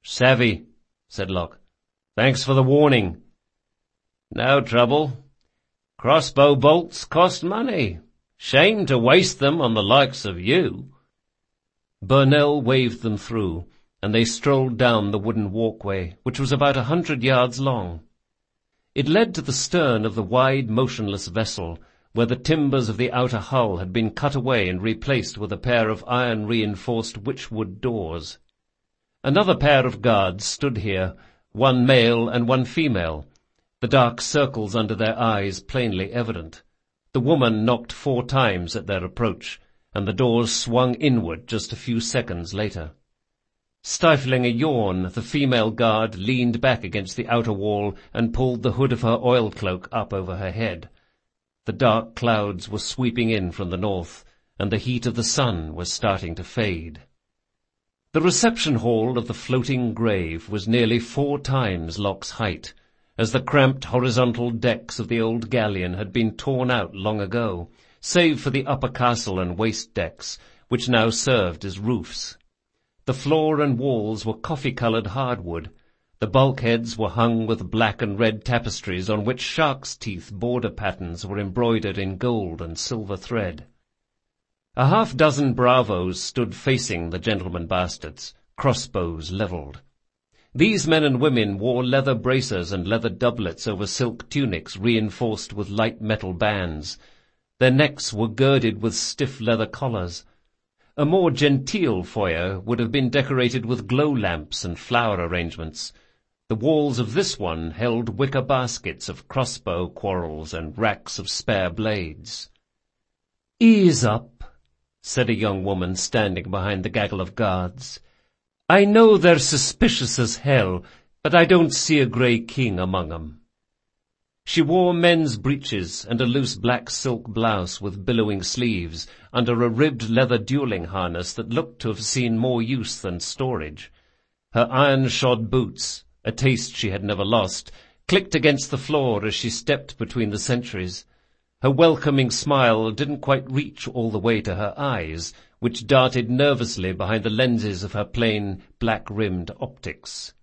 "Savvy," said Locke. "Thanks for the warning." "No trouble. Crossbow bolts cost money. Shame to waste them on the likes of you." Burnell waved them through, and they strolled down the wooden walkway, which was about 100 yards long. It led to the stern of the wide, motionless vessel, where the timbers of the outer hull had been cut away and replaced with a pair of iron-reinforced witchwood doors. Another pair of guards stood here, one male and one female, the dark circles under their eyes plainly evident. The woman knocked 4 times at their approach, and the doors swung inward just a few seconds later. Stifling a yawn, the female guard leaned back against the outer wall and pulled the hood of her oilcloak up over her head. The dark clouds were sweeping in from the north, and the heat of the sun was starting to fade. The reception hall of the floating grave was nearly 4 times Locke's height, as the cramped horizontal decks of the old galleon had been torn out long ago, save for the upper castle and waist decks, which now served as roofs. The floor and walls were coffee-coloured hardwood. The bulkheads were hung with black and red tapestries on which shark's teeth border patterns were embroidered in gold and silver thread. A half-dozen bravos stood facing the gentlemen bastards, crossbows levelled. These men and women wore leather bracers and leather doublets over silk tunics reinforced with light metal bands. Their necks were girded with stiff leather collars. A more genteel foyer would have been decorated with glow lamps and flower arrangements. The walls of this one held wicker baskets of crossbow quarrels and racks of spare blades. "Ease up," said a young woman standing behind the gaggle of guards. "I know they're suspicious as hell, but I don't see a grey king among 'em." She wore men's breeches and a loose black silk blouse with billowing sleeves under a ribbed leather dueling harness that looked to have seen more use than storage. Her iron-shod boots, a taste she had never lost, clicked against the floor as she stepped between the sentries. Her welcoming smile didn't quite reach all the way to her eyes, which darted nervously behind the lenses of her plain, black-rimmed optics.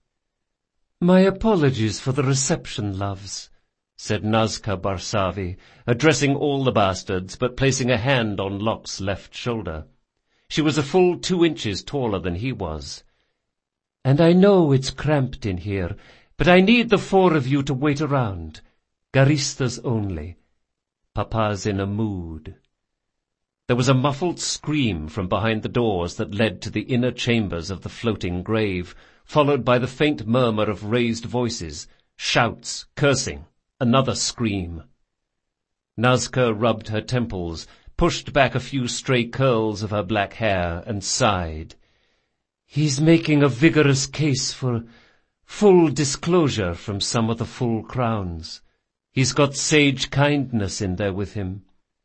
"My apologies for the reception, loves," said Nazca Barsavi, addressing all the bastards, but placing a hand on Locke's left shoulder. She was a full 2 inches taller than he was. "And I know it's cramped in here, but I need the 4 of you to wait around. Garistas only. Papa's in a mood." There was a muffled scream from behind the doors that led to the inner chambers of the floating grave, followed by the faint murmur of raised voices, shouts, cursing, another scream. Nazca rubbed her temples, pushed back a few stray curls of her black hair, and sighed. "He's making a vigorous case for full disclosure from some of the full crowns. He's got sage kindness in there with him."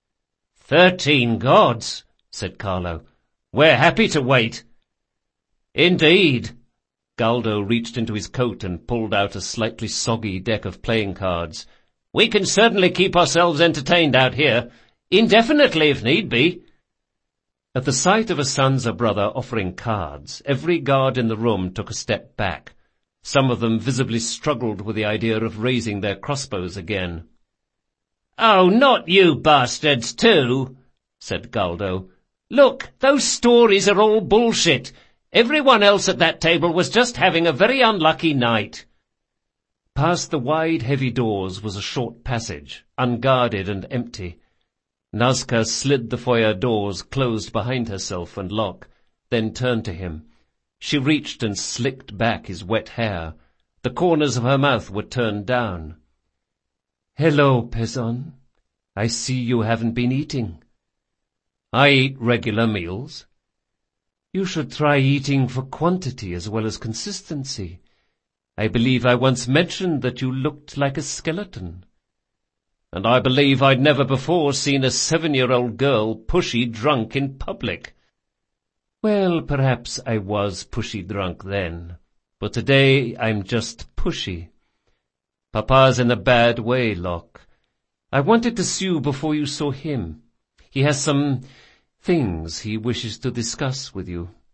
13 gods, said Carlo. "We're happy to wait." "Indeed." Galdo reached into his coat and pulled out a slightly soggy deck of playing cards. "We can certainly keep ourselves entertained out here, indefinitely if need be." At the sight of a Sansa brother offering cards, every guard in the room took a step back. Some of them visibly struggled with the idea of raising their crossbows again. "Oh, not you bastards too," said Galdo. "Look, those stories are all bullshit. Everyone else at that table was just having a very unlucky night." Past the wide, heavy doors was a short passage, unguarded and empty. Nazca slid the foyer doors closed behind herself and Locke, then turned to him. She reached and slicked back his wet hair. The corners of her mouth were turned down. "Hello, Pezon. I see you haven't been eating." "I eat regular meals." "You should try eating for quantity as well as consistency. I believe I once mentioned that you looked like a skeleton." "And I believe I'd never before seen a 7-year-old girl pushy drunk in public." "Well, perhaps I was pushy drunk then, but today I'm just pushy. Papa's in a bad way, Locke. I wanted to see you before you saw him. He has some things he wishes to discuss with you."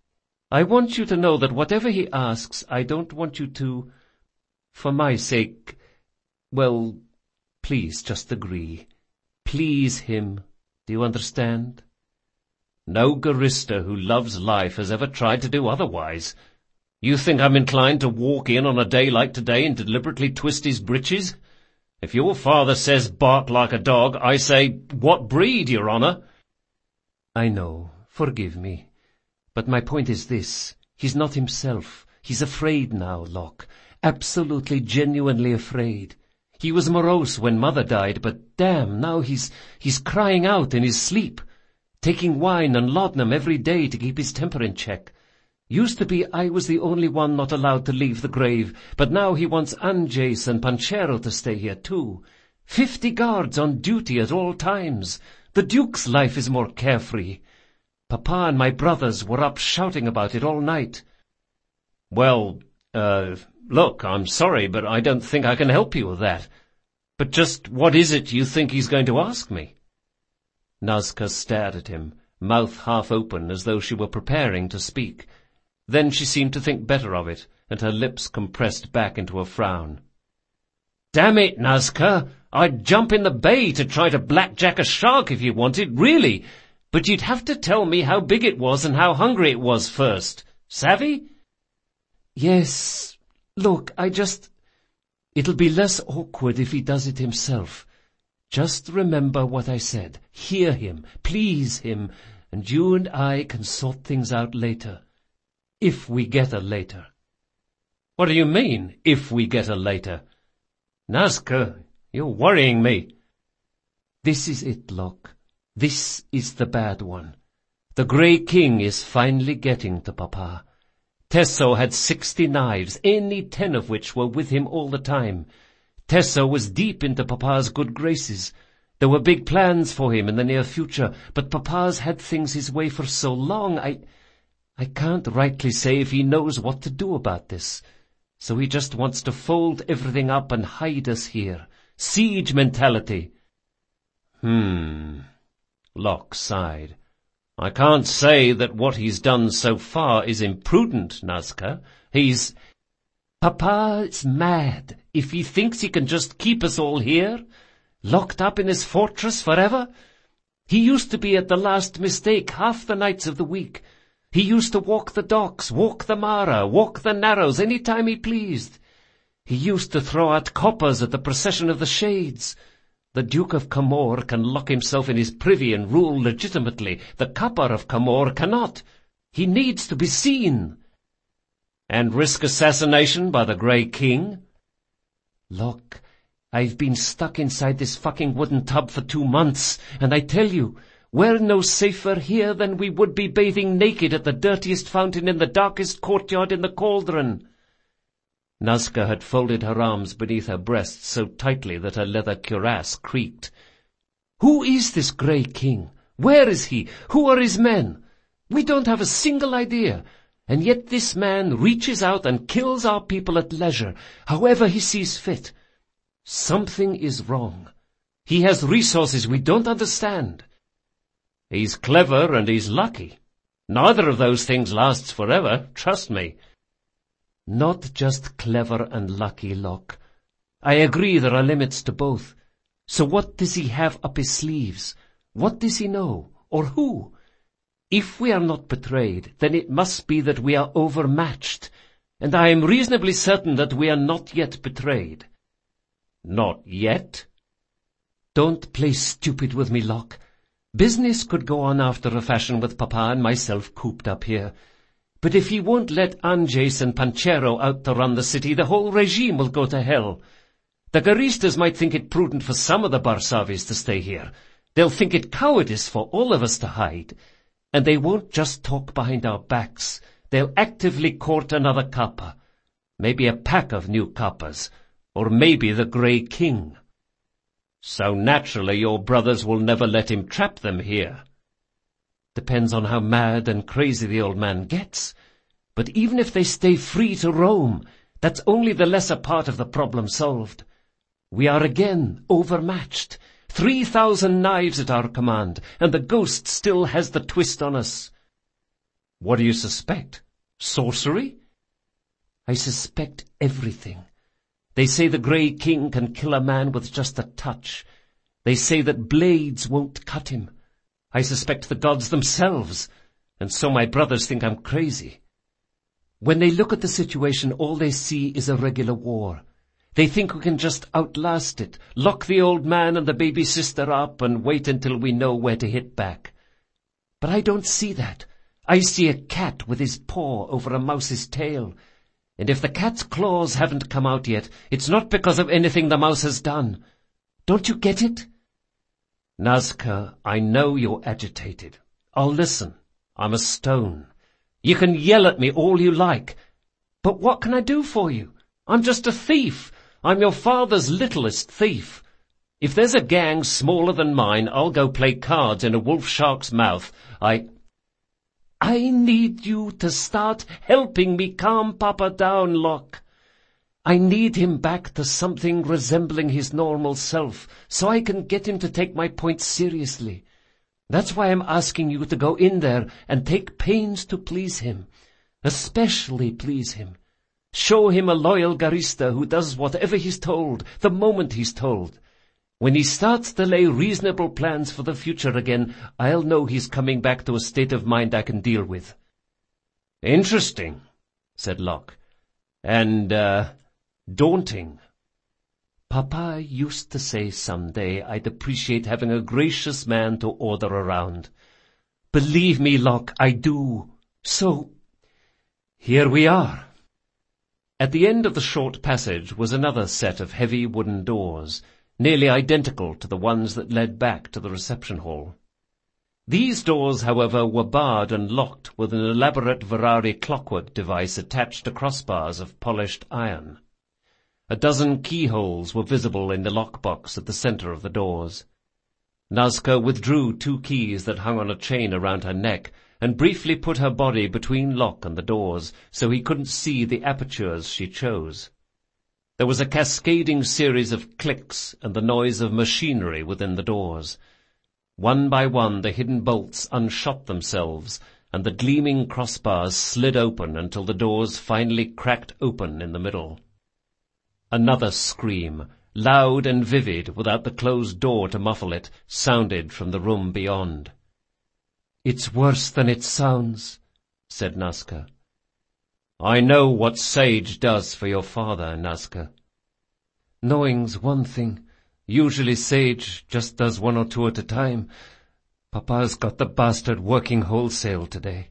I want you to know that whatever he asks, I don't want you to, for my sake, well, please just agree. Please him. Do you understand? No Garista who loves life has ever tried to do otherwise. You think I'm inclined to walk in on a day like today and deliberately twist his breeches? If your father says bark like a dog, I say, what breed, Your Honour? I know. Forgive me. But my point is this. He's not himself. He's afraid now, Locke. Absolutely, genuinely afraid. He was morose when Mother died, but damn, now he's crying out in his sleep, taking wine and laudanum every day to keep his temper in check. Used to be I was the only one not allowed to leave the grave, but now he wants Anjace and Panchero to stay here too. 50 guards on duty at all times. The Duke's life is more carefree. Papa and my brothers were up shouting about it all night. Well, look, I'm sorry, but I don't think I can help you with that. But just what is it you think he's going to ask me? Nazca stared at him, mouth half open as though she were preparing to speak. Then she seemed to think better of it, and her lips compressed back into a frown. Damn it, Nazca, I'd jump in the bay to try to blackjack a shark if you wanted, really. But you'd have to tell me how big it was and how hungry it was first. Savvy? Yes. Look, it'll be less awkward if he does it himself. Just remember what I said. Hear him, please him, and you and I can sort things out later. If we get a later. What do you mean, if we get a later? Nazca, you're worrying me. This is it, Locke. This is the bad one. The Grey King is finally getting to Papa. Tesso had 60 knives, any 10 of which were with him all the time. Tesso was deep into Papa's good graces. There were big plans for him in the near future, but Papa's had things his way for so long, I can't rightly say if he knows what to do about this. So he just wants to fold everything up and hide us here. Siege mentality. Locke sighed. I can't say that what he's done so far is imprudent, Nazca. Papa's mad if he thinks he can just keep us all here, locked up in his fortress forever. He used to be at the Last Mistake half the nights of the week. He used to walk the docks, walk the Mara, walk the Narrows any time he pleased. He used to throw out coppers at the procession of the Shades. The Duke of Camor can lock himself in his privy and rule legitimately. The Kapar of Camor cannot. He needs to be seen. And risk assassination by the Grey King? Look, I've been stuck inside this fucking wooden tub for 2 months, and I tell you, we're no safer here than we would be bathing naked at the dirtiest fountain in the darkest courtyard in the cauldron. Nazca had folded her arms beneath her breasts so tightly that her leather cuirass creaked. Who is this Grey King? Where is he? Who are his men? We don't have a single idea, and yet this man reaches out and kills our people at leisure, however he sees fit. Something is wrong. He has resources we don't understand. He's clever and he's lucky. Neither of those things lasts forever, trust me. Not just clever and lucky, Locke. I agree there are limits to both. So what does he have up his sleeves? What does he know? Or who? If we are not betrayed, then it must be that we are overmatched, and I am reasonably certain that we are not yet betrayed. Not yet? Don't play stupid with me, Locke. Business could go on after a fashion with Papa and myself cooped up here. But if he won't let Anjace and Panchero out to run the city, the whole regime will go to hell. The Garistas might think it prudent for some of the Barsavis to stay here. They'll think it cowardice for all of us to hide. And they won't just talk behind our backs. They'll actively court another Kappa. Maybe a pack of new Kappas. Or maybe the Grey King. So naturally your brothers will never let him trap them here. Depends on how mad and crazy the old man gets. But even if they stay free to roam, that's only the lesser part of the problem solved. We are again overmatched. 3,000 knives at our command, and the ghost still has the twist on us. What do you suspect? Sorcery? I suspect everything. They say the Grey King can kill a man with just a touch. They say that blades won't cut him. I suspect the gods themselves, and so my brothers think I'm crazy. When they look at the situation, all they see is a regular war. They think we can just outlast it, lock the old man and the baby sister up and wait until we know where to hit back. But I don't see that. I see a cat with his paw over a mouse's tail. And if the cat's claws haven't come out yet, it's not because of anything the mouse has done. Don't you get it? Nazca, I know you're agitated. I'll listen. I'm a stone. You can yell at me all you like. But what can I do for you? I'm just a thief. I'm your father's littlest thief. If there's a gang smaller than mine, I'll go play cards in a wolf shark's mouth. I need you to start helping me calm Papa down, Locke. I need him back to something resembling his normal self, so I can get him to take my point seriously. That's why I'm asking you to go in there and take pains to please him, especially please him. Show him a loyal Garista who does whatever he's told, the moment he's told. When he starts to lay reasonable plans for the future again, I'll know he's coming back to a state of mind I can deal with. Interesting, said Locke. And, daunting. Papa used to say someday I'd appreciate having a gracious man to order around. Believe me, Locke, I do. So, here we are. At the end of the short passage was another set of heavy wooden doors, nearly identical to the ones that led back to the reception hall. These doors, however, were barred and locked with an elaborate Ferrari clockwork device attached to crossbars of polished iron. A dozen keyholes were visible in the lockbox at the center of the doors. Nazca withdrew 2 keys that hung on a chain around her neck and briefly put her body between Locke and the doors so he couldn't see the apertures she chose. There was a cascading series of clicks and the noise of machinery within the doors. One by one the hidden bolts unshot themselves, and the gleaming crossbars slid open until the doors finally cracked open in the middle. Another scream, loud and vivid without the closed door to muffle it, sounded from the room beyond. "It's worse than it sounds," said Nazca. "I know what Sage does for your father, Nazca." "Knowing's one thing. Usually Sage just does 1 or 2 at a time. Papa's got the bastard working wholesale today."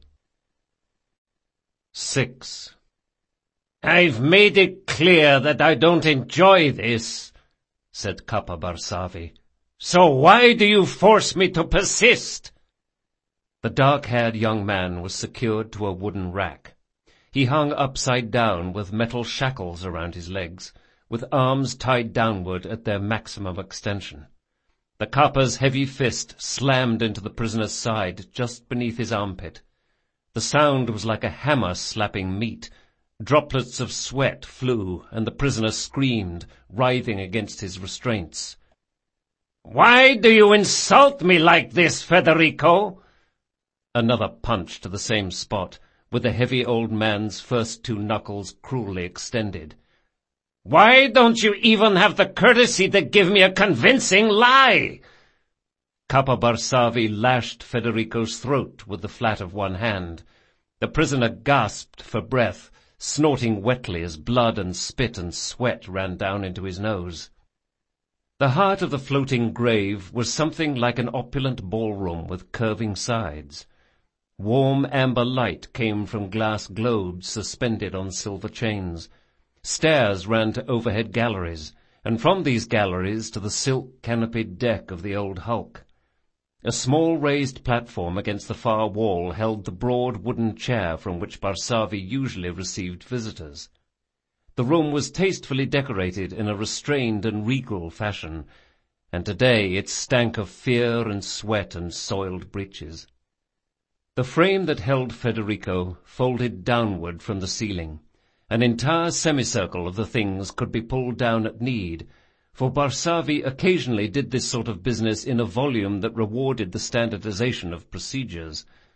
6. "I've made it clear that I don't enjoy this," said Kappa Barsavi. "So why do you force me to persist?" The dark-haired young man was secured to a wooden rack. He hung upside down with metal shackles around his legs, with arms tied downward at their maximum extension. The Kappa's heavy fist slammed into the prisoner's side just beneath his armpit. The sound was like a hammer slapping meat. Droplets of sweat flew, and the prisoner screamed, writhing against his restraints. "Why do you insult me like this, Federico?" Another punch to the same spot, with the heavy old man's first 2 knuckles cruelly extended. "Why don't you even have the courtesy to give me a convincing lie?" Kappa Barsavi lashed Federico's throat with the flat of one hand. The prisoner gasped for breath, snorting wetly as blood and spit and sweat ran down into his nose. The heart of the floating grave was something like an opulent ballroom with curving sides. Warm amber light came from glass globes suspended on silver chains. Stairs ran to overhead galleries, and from these galleries to the silk-canopied deck of the old hulk. A small raised platform against the far wall held the broad wooden chair from which Barsavi usually received visitors. The room was tastefully decorated in a restrained and regal fashion, and today it stank of fear and sweat and soiled breeches. The frame that held Federico folded downward from the ceiling. An entire semicircle of the things could be pulled down at need, for Barsavi occasionally did this sort of business in a volume that rewarded the standardization of procedures.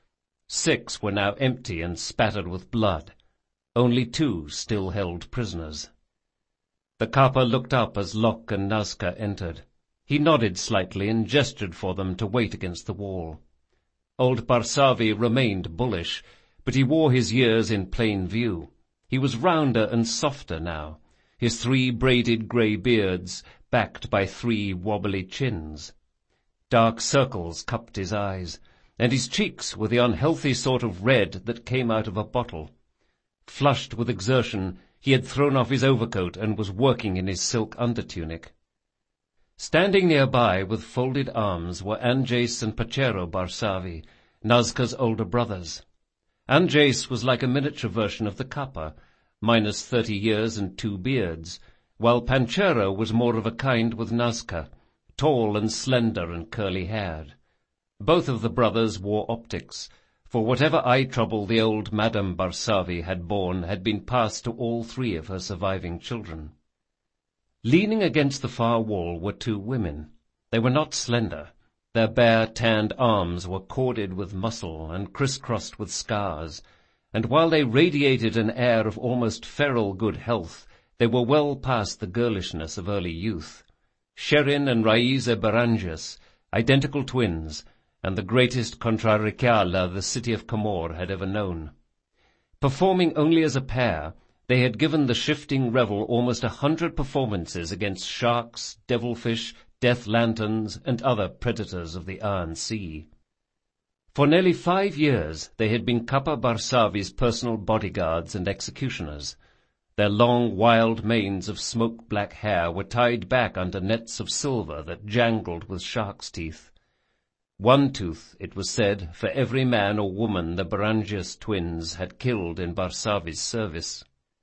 6 were now empty and spattered with blood. Only 2 still held prisoners. The Kappa looked up as Locke and Nazca entered. He nodded slightly and gestured for them to wait against the wall. Old Barsavi remained bullish, but he wore his years in plain view. He was rounder and softer now, his 3 braided grey beards backed by 3 wobbly chins. Dark circles cupped his eyes, and his cheeks were the unhealthy sort of red that came out of a bottle. Flushed with exertion, he had thrown off his overcoat and was working in his silk undertunic. Standing nearby with folded arms were Anjace and Pachero Barsavi, Nazca's older brothers. Anjace was like a miniature version of the Kappa, minus 30 years and 2 beards, while Panchero was more of a kind with Nazca, tall and slender and curly-haired. Both of the brothers wore optics, for whatever eye trouble the old Madame Barsavi had borne had been passed to all 3 of her surviving children. Leaning against the far wall were 2 women. They were not slender. Their bare, tanned arms were corded with muscle and crisscrossed with scars, and while they radiated an air of almost feral good health, they were well past the girlishness of early youth. Sherin and Raiza Beranges, identical twins, and the greatest contraricala the city of Camor had ever known. Performing only as a pair, they had given the shifting revel almost 100 performances against sharks, devilfish, death lanterns, and other predators of the Iron Sea. For nearly 5 years they had been Kappa Barsavi's personal bodyguards and executioners. Their long, wild manes of smoke-black hair were tied back under nets of silver that jangled with shark's teeth. 1 tooth, it was said, for every man or woman the Beranges twins had killed in Barsavi's service.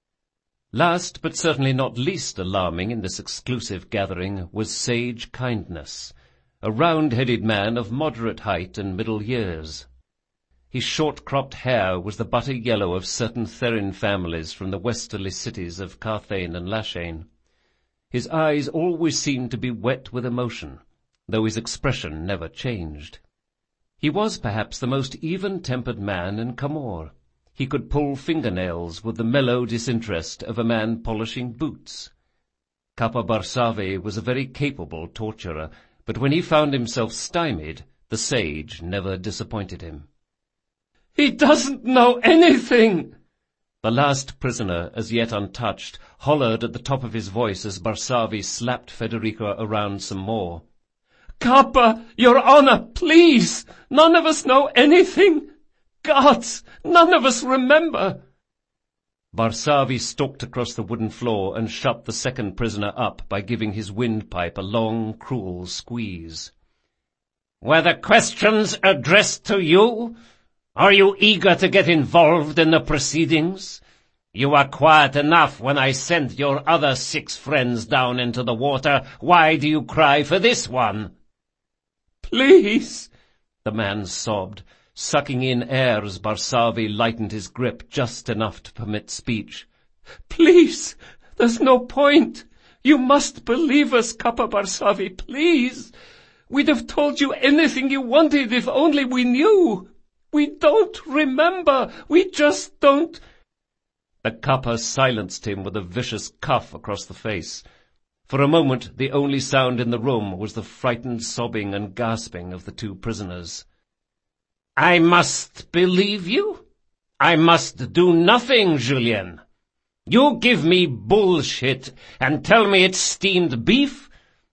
Last, but certainly not least alarming in this exclusive gathering, was Sage Kindness, a round-headed man of moderate height and middle years. His short-cropped hair was the butter yellow of certain Therin families from the westerly cities of Carthane and Lashane. His eyes always seemed to be wet with emotion, though his expression never changed. He was perhaps the most even-tempered man in Camor. He could pull fingernails with the mellow disinterest of a man polishing boots. Kappa Barsavi was a very capable torturer, but when he found himself stymied, the sage never disappointed him. "He doesn't know anything!" The last prisoner, as yet untouched, hollered at the top of his voice as Barsavi slapped Federico around some more. "Kappa, Your Honor, please! None of us know anything! Gods, none of us remember!" Barsavi stalked across the wooden floor and shut the second prisoner up by giving his windpipe a long, cruel squeeze. "Were the questions addressed to you? Are you eager to get involved in the proceedings? You were quiet enough when I sent your other 6 friends down into the water. Why do you cry for this one?" "Please," the man sobbed, sucking in air as Barsavi lightened his grip just enough to permit speech. "Please, there's no point. You must believe us, Kappa Barsavi, please. We'd have told you anything you wanted if only we knew. We don't remember. We just don't—" The Kappa silenced him with a vicious cuff across the face. For a moment the only sound in the room was the frightened sobbing and gasping of the 2 prisoners. "I must believe you? I must do nothing, Julien. You give me bullshit and tell me it's steamed beef?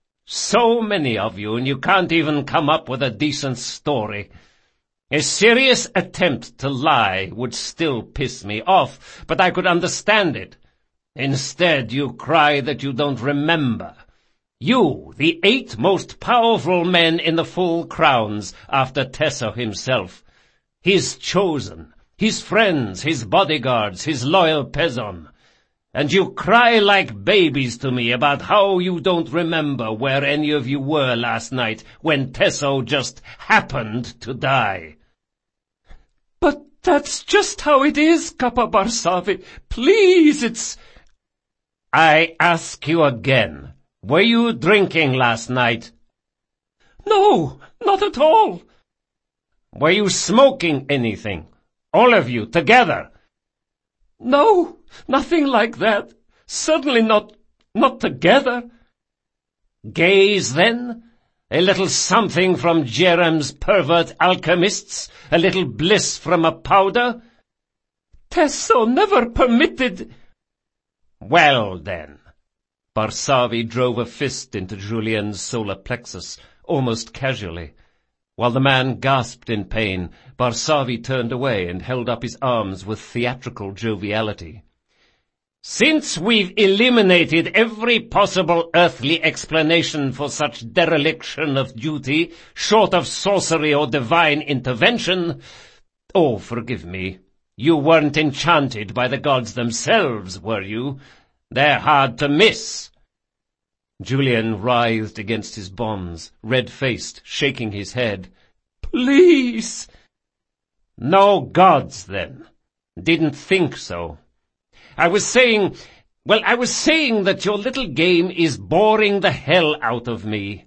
So many of you, and you can't even come up with a decent story. A serious attempt to lie would still piss me off, but I could understand it. Instead, you cry that you don't remember. You, the 8 most powerful men in the full crowns after Tesso himself. His chosen, his friends, his bodyguards, his loyal Pezon. And you cry like babies to me about how you don't remember where any of you were last night when Tesso just happened to die." "But that's just how it is, Kappa Barsavi. Please, it's—" "I ask you again, were you drinking last night?" "No, not at all." Were you smoking anything? All of you, together? No, nothing like that. Certainly not together. Gaze, then? A little something from Jerem's pervert alchemists? A little bliss from a powder? Tesso never permitted— Well, then. Barsavi drove a fist into Julien's solar plexus, almost casually. While the man gasped in pain, Barsavi turned away and held up his arms with theatrical joviality. Since we've eliminated every possible earthly explanation for such dereliction of duty, short of sorcery or divine intervention— Oh, forgive me. You weren't enchanted by the gods themselves, were you? They're hard to miss. Julien writhed against his bonds, red-faced, shaking his head. Please! No gods, then. Didn't think so. I was saying that your little game is boring the hell out of me.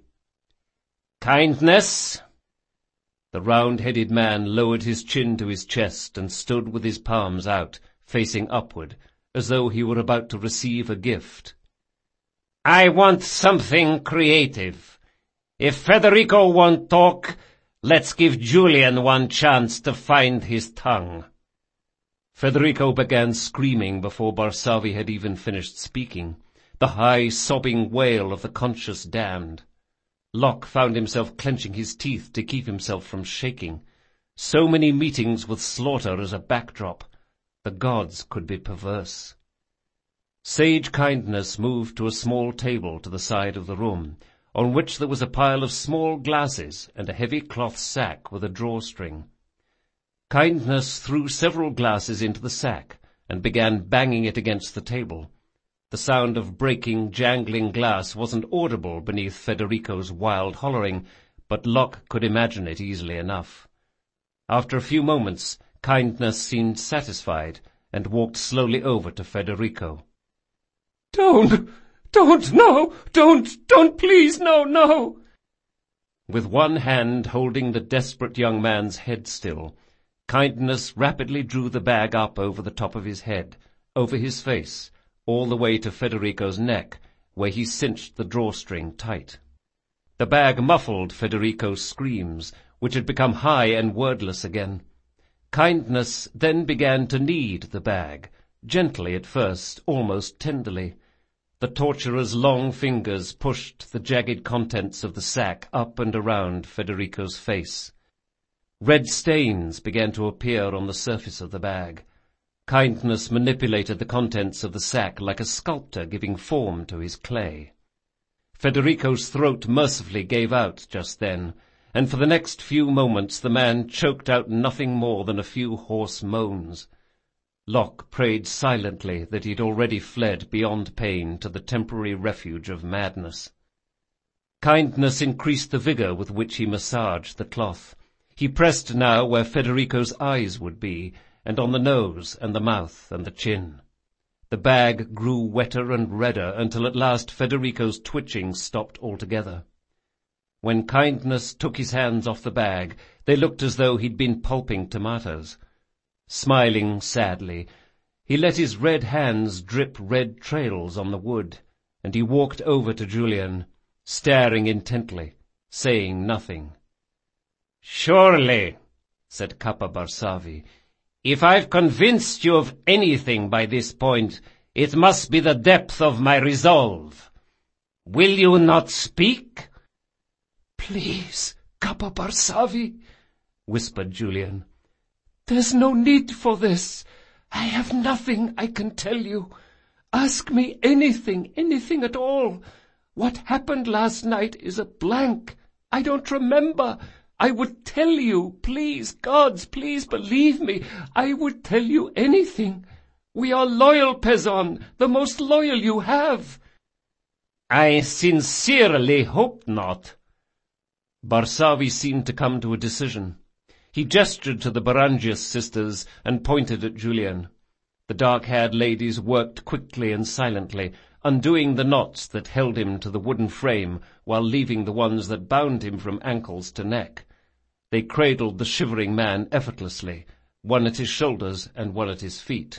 Kindness? The round-headed man lowered his chin to his chest and stood with his palms out, facing upward, as though he were about to receive a gift. I want something creative. If Federico won't talk, let's give Julien one chance to find his tongue. Federico began screaming before Barsavi had even finished speaking, the high, sobbing wail of the conscious damned. Locke found himself clenching his teeth to keep himself from shaking. So many meetings with slaughter as a backdrop. The gods could be perverse. Sage Kindness moved to a small table to the side of the room, on which there was a pile of small glasses and a heavy cloth sack with a drawstring. Kindness threw several glasses into the sack and began banging it against the table. The sound of breaking, jangling glass wasn't audible beneath Federico's wild hollering, but Locke could imagine it easily enough. After a few moments, Kindness seemed satisfied and walked slowly over to Federico. Don't, please, no. With one hand holding the desperate young man's head still, Kindness rapidly drew the bag up over the top of his head, over his face, all the way to Federico's neck, where he cinched the drawstring tight. The bag muffled Federico's screams, which had become high and wordless again. Kindness then began to knead the bag, gently at first, almost tenderly. The torturer's long fingers pushed the jagged contents of the sack up and around Federico's face. Red stains began to appear on the surface of the bag. Kindness manipulated the contents of the sack like a sculptor giving form to his clay. Federico's throat mercifully gave out just then, and for the next few moments the man choked out nothing more than a few hoarse moans. Locke prayed silently that he had already fled beyond pain to the temporary refuge of madness. Kindness increased the vigor with which he massaged the cloth. He pressed now where Federico's eyes would be, and on the nose and the mouth and the chin. The bag grew wetter and redder until at last Federico's twitching stopped altogether. When Kindness took his hands off the bag, they looked as though he'd been pulping tomatoes. Smiling sadly, he let his red hands drip red trails on the wood, and he walked over to Julien, staring intently, saying nothing. Surely, said Kappa Barsavi, if I've convinced you of anything by this point, it must be the depth of my resolve. Will you not speak? Please, Kappa Barsavi, whispered Julien. There's no need for this. I have nothing I can tell you. Ask me anything at all. What happened last night is a blank. I don't remember. I would tell you, please, gods, please believe me. I would tell you anything. We are loyal, Pezon, the most loyal you have. I sincerely hope not. Barsavi seemed to come to a decision. He gestured to the Barangius sisters and pointed at Julien. The dark-haired ladies worked quickly and silently, undoing the knots that held him to the wooden frame while leaving the ones that bound him from ankles to neck. They cradled the shivering man effortlessly, one at his shoulders and one at his feet.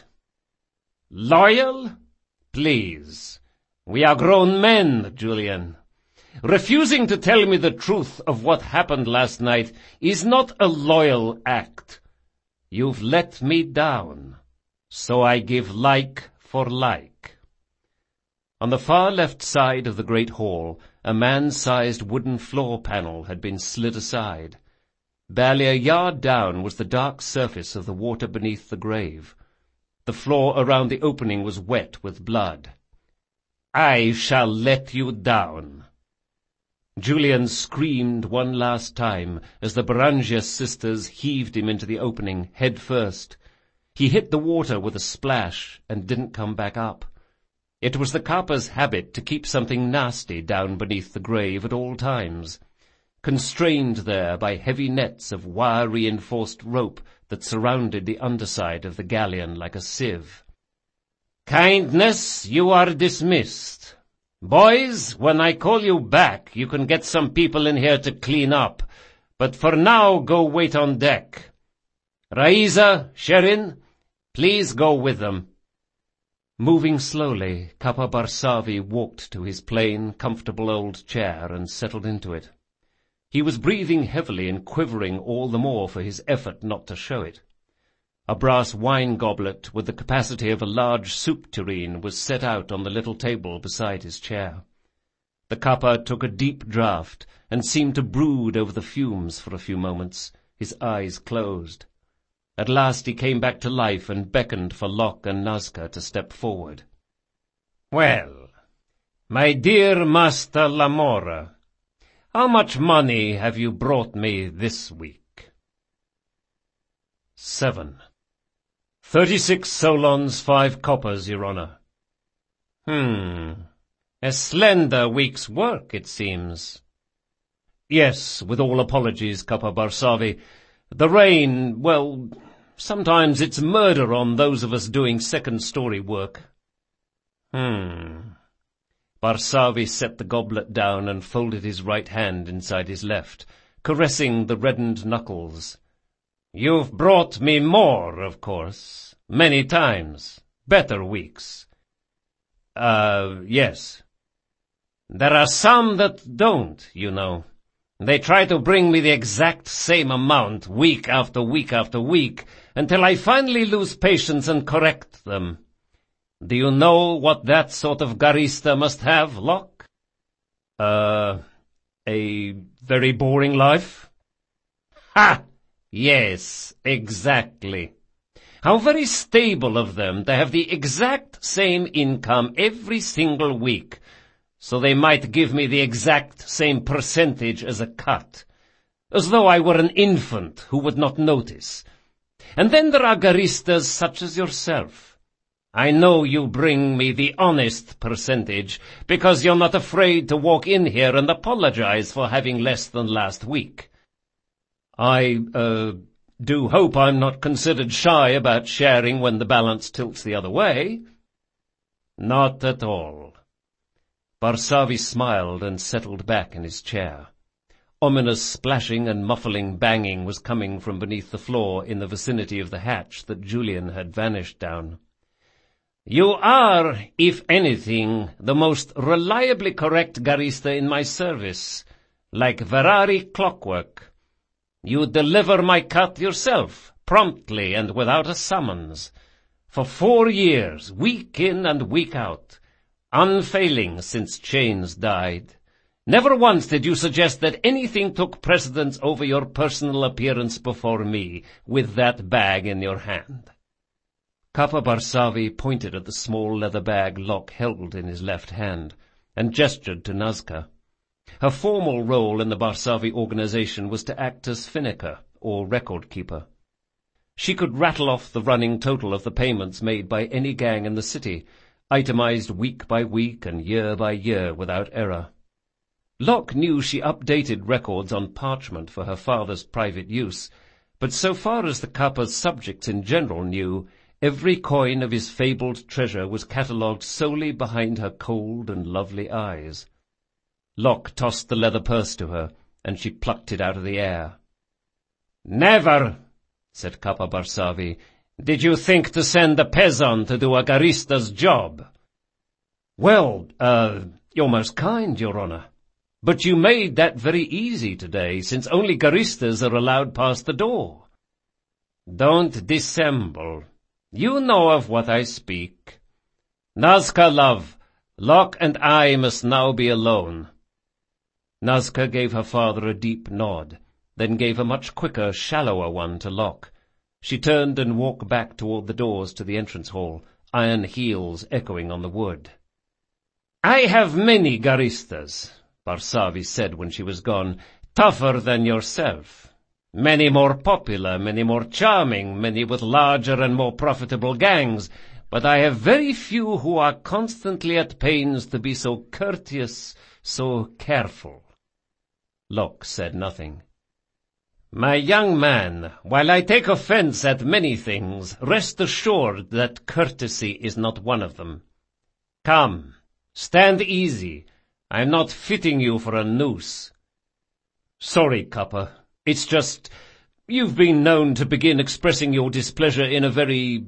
"Loyal? Please. We are grown men, Julian. Refusing to tell me the truth of what happened last night is not a loyal act. You've let me down, so I give like for like." On the far left side of the great hall, a man-sized wooden floor panel had been slid aside. Barely a yard down was the dark surface of the water beneath the grave. The floor around the opening was wet with blood. "I shall let you down." Julian screamed one last time as the Berangias sisters heaved him into the opening, head first. He hit the water with a splash and didn't come back up. It was the Kappa's habit to keep something nasty down beneath the grave at all times, constrained there by heavy nets of wire-reinforced rope that surrounded the underside of the galleon like a sieve. "Kindness, you are dismissed. Boys, when I call you back, you can get some people in here to clean up, but for now go wait on deck. Raisa, Sherin, please go with them." Moving slowly, Kappa Barsavi walked to his plain, comfortable old chair and settled into it. He was breathing heavily and quivering all the more for his effort not to show it. A brass wine goblet with the capacity of a large soup tureen was set out on the little table beside his chair. The Kappa took a deep draught and seemed to brood over the fumes for a few moments, his eyes closed. At last he came back to life and beckoned for Locke and Nazca to step forward. "Well, my dear Master Lamora, how much money have you brought me this week?" 7. 36 solons, 5 coppers, Your Honor. A slender week's work, it seems. Yes, with all apologies, Kappa Barsavi. The rain, well, sometimes it's murder on those of us doing second-story work. Barsavi set the goblet down and folded his right hand inside his left, caressing the reddened knuckles. "You've brought me more, of course. Many times. Better weeks." Yes. "There are some that don't, you know. They try to bring me the exact same amount week after week after week, until I finally lose patience and correct them. Do you know what that sort of garista must have, Locke?" A very boring life?" "Ha! Yes, exactly. How very stable of them to have the exact same income every single week, so they might give me the exact same percentage as a cut, as though I were an infant who would not notice. And then there are garistas such as yourself. I know you bring me the honest percentage because you're not afraid to walk in here and apologize for having less than last week. I do hope I'm not considered shy about sharing when the balance tilts the other way." "Not at all." Barsavi smiled and settled back in his chair. Ominous splashing and muffling banging was coming from beneath the floor in the vicinity of the hatch that Julian had vanished down. "You are, if anything, the most reliably correct garista in my service, like Ferrari clockwork. You deliver my cut yourself, promptly and without a summons. For 4 years, week in and week out, unfailing since Chains died. Never once did you suggest that anything took precedence over your personal appearance before me, with that bag in your hand." Kappa Barsavi pointed at the small leather bag Locke held in his left hand, and gestured to Nazca. Her formal role in the Barsavi organization was to act as finneker, or record-keeper. She could rattle off the running total of the payments made by any gang in the city, itemized week by week and year by year without error. Locke knew she updated records on parchment for her father's private use, but so far as the Kappa's subjects in general knew, every coin of his fabled treasure was catalogued solely behind her cold and lovely eyes. Locke tossed the leather purse to her, and she plucked it out of the air. Never, said Kappa Barsavi, did you think to send a peasant to do Agarista's job. Well, you're most kind, Your Honor. But you made that very easy today, since only Garistas are allowed past the door. Don't dissemble. You know of what I speak. Nazca, love, Locke and I must now be alone. Nazca gave her father a deep nod, then gave a much quicker, shallower one to Locke. She turned and walked back toward the doors to the entrance hall, iron heels echoing on the wood. I have many Garistas, Barsavi said when she was gone, tougher than yourself. Many more popular, many more charming, many with larger and more profitable gangs, but I have very few who are constantly at pains to be so courteous, so careful. Locke said nothing. My young man, while I take offense at many things, rest assured that courtesy is not one of them. Come, stand easy. I am not fitting you for a noose. Sorry, Kappa. It's just, you've been known to begin expressing your displeasure in a very,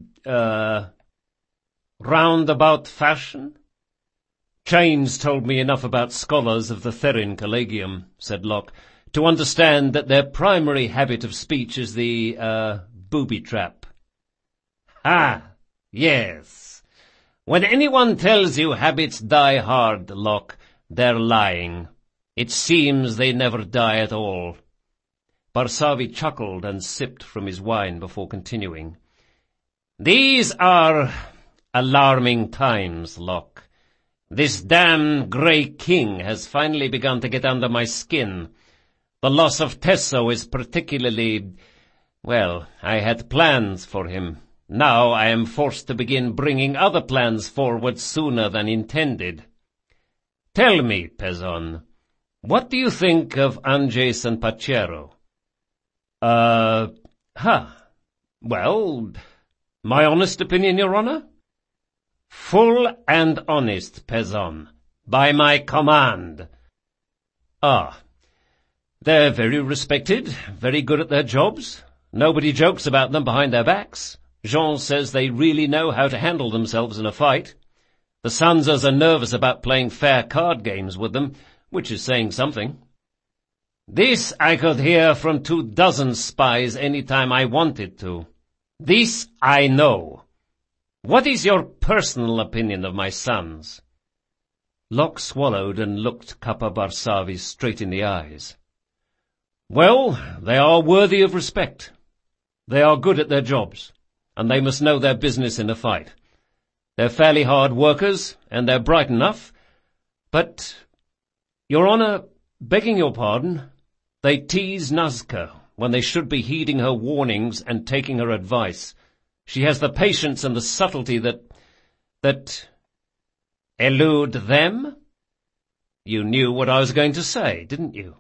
roundabout fashion? Chains told me enough about scholars of the Therin Collegium, said Locke, to understand that their primary habit of speech is the, booby-trap. Ah, yes. When anyone tells you habits die hard, Locke, they're lying. It seems they never die at all. Barsavi chuckled and sipped from his wine before continuing. These are alarming times, Locke. This damn Grey King has finally begun to get under my skin. The loss of Tesso is particularly... Well, I had plans for him. Now I am forced to begin bringing other plans forward sooner than intended. Tell me, Pezon, what do you think of Anges and Pachero? Well, my honest opinion, Your Honor? Full and honest, Pezon, by my command. Ah, they're very respected, very good at their jobs. Nobody jokes about them behind their backs. Jean says they really know how to handle themselves in a fight. The Sanzas are nervous about playing fair card games with them, which is saying something. This I could hear from 24 spies any time I wanted to. This I know. What is your personal opinion of my sons? Locke swallowed and looked Kappa Barsavi straight in the eyes. Well, they are worthy of respect. They are good at their jobs, and they must know their business in a fight. They're fairly hard workers, and they're bright enough, but, Your Honor, begging your pardon, they tease Nazca when they should be heeding her warnings and taking her advice. She has the patience and the subtlety that elude them? You knew what I was going to say, didn't you?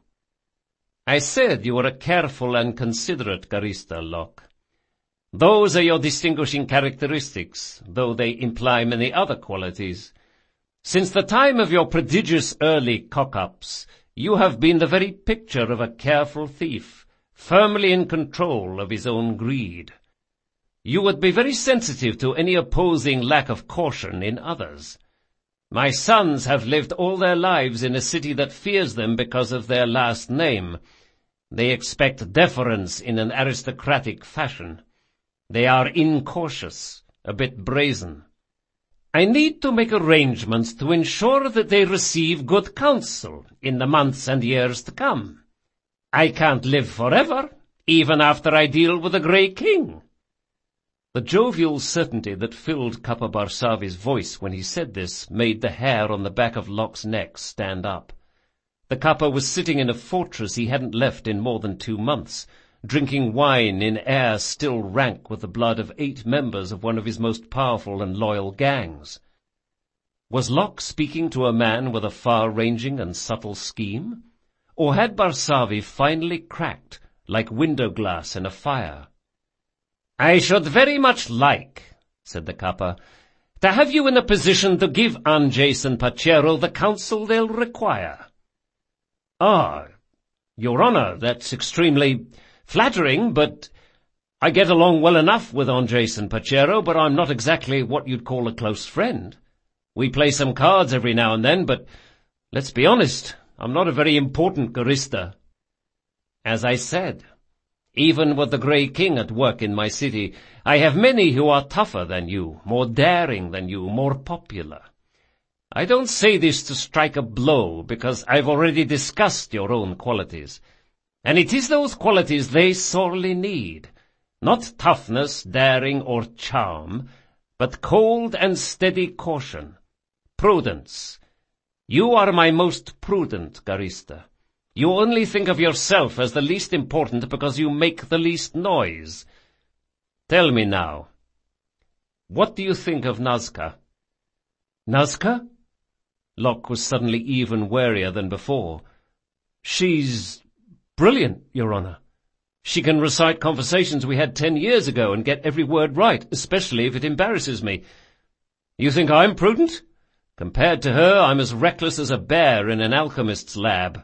I said you were a careful and considerate Garista, Locke. Those are your distinguishing characteristics, though they imply many other qualities. Since the time of your prodigious early cock-ups, you have been the very picture of a careful thief, firmly in control of his own greed. You would be very sensitive to any opposing lack of caution in others. My sons have lived all their lives in a city that fears them because of their last name. They expect deference in an aristocratic fashion. They are incautious, a bit brazen. I need to make arrangements to ensure that they receive good counsel in the months and years to come. I can't live forever, even after I deal with the Grey King. The jovial certainty that filled Kappa Barsavi's voice when he said this made the hair on the back of Locke's neck stand up. The Kappa was sitting in a fortress he hadn't left in more than 2 months, drinking wine in air still rank with the blood of 8 members of one of his most powerful and loyal gangs. Was Locke speaking to a man with a far-ranging and subtle scheme? Or had Barsavi finally cracked, like window glass in a fire? I should very much like, said the Kappa, to have you in a position to give Anges and Pachero the counsel they'll require. Ah, Your Honor, that's extremely... Flattering, but I get along well enough with Andres and Pachero, but I'm not exactly what you'd call a close friend. We play some cards every now and then, but let's be honest, I'm not a very important Garista. As I said, even with the Grey King at work in my city, I have many who are tougher than you, more daring than you, more popular. I don't say this to strike a blow, because I've already discussed your own qualities. And it is those qualities they sorely need. Not toughness, daring, or charm, but cold and steady caution. Prudence. You are my most prudent Garista. You only think of yourself as the least important because you make the least noise. Tell me now, what do you think of Nazca? Nazca? Locke was suddenly even warier than before. She's brilliant, Your Honor. She can recite conversations we had 10 years ago and get every word right, especially if it embarrasses me. You think I'm prudent? Compared to her, I'm as reckless as a bear in an alchemist's lab.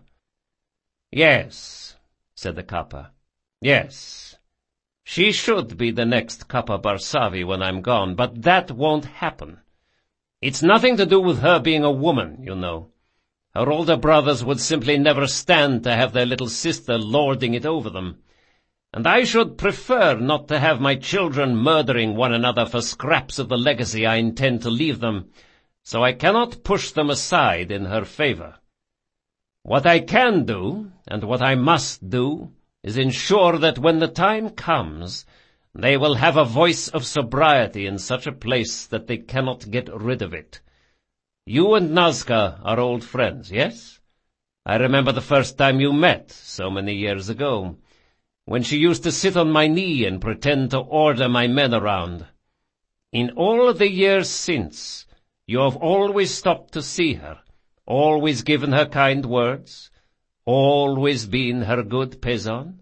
Yes, said the Kappa. Yes. She should be the next Kappa Barsavi when I'm gone, but that won't happen. It's nothing to do with her being a woman, you know. Her older brothers would simply never stand to have their little sister lording it over them. And I should prefer not to have my children murdering one another for scraps of the legacy I intend to leave them, so I cannot push them aside in her favor. What I can do, and what I must do, is ensure that when the time comes, they will have a voice of sobriety in such a place that they cannot get rid of it. You and Nazca are old friends, yes? I remember the first time you met, so many years ago, when she used to sit on my knee and pretend to order my men around. In all the years since, you have always stopped to see her, always given her kind words, always been her good paysan?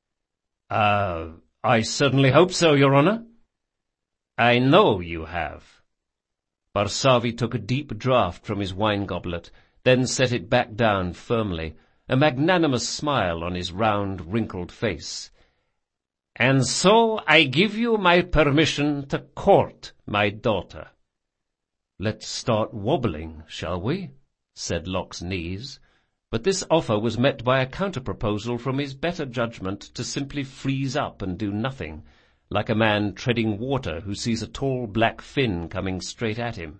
I certainly hope so, Your Honor. I know you have. Barsavi took a deep draught from his wine-goblet, then set it back down firmly, a magnanimous smile on his round, wrinkled face. And so I give you my permission to court my daughter. Let's start wobbling, shall we? Said Locke's knees, but this offer was met by a counter-proposal from his better judgment to simply freeze up and do nothing, like a man treading water who sees a tall black fin coming straight at him.